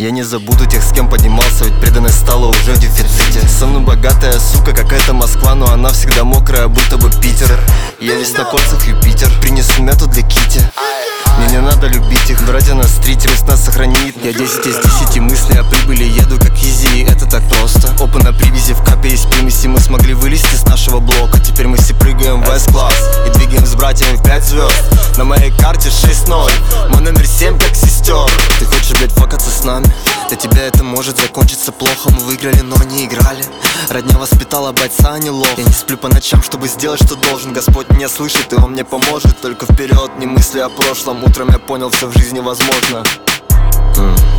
Я не забуду тех, с кем поднимался, ведь преданность стала уже в дефиците. Со мной богатая сука, какая-то Москва, но она всегда мокрая, будто бы Питер. Я весь на кольцах Юпитер, принесу мяту для Кити. Мне не надо любить их, братья на стрите, пусть нас сохранит. Я 10 из 10 мысли о прибыли, еду как изи, это так просто. Опа на привязи, в капе есть примеси, мы смогли вылезти с нашего блока. Теперь мы все прыгаем в S-класс и двигаем с братьями в 5 звезд. На моей карте 6-0, мой номер 7 как сестер. Ты хочешь, блять, фокаться с нами? Для тебя это может закончиться плохо, мы выиграли, но не играли. Родня воспитала бойца, а не лох. Я не сплю по ночам, чтобы сделать, что должен. Господь меня слышит, и он мне поможет. Только вперед, не мысли о прошлом. Утром я понял, все в жизни возможно.